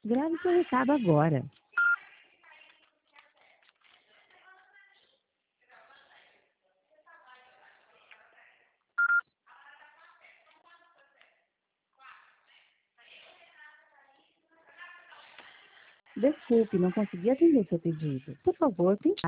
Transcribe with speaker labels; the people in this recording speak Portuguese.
Speaker 1: Grave seu recado agora. Desculpe, não consegui atender seu pedido. Por favor, tente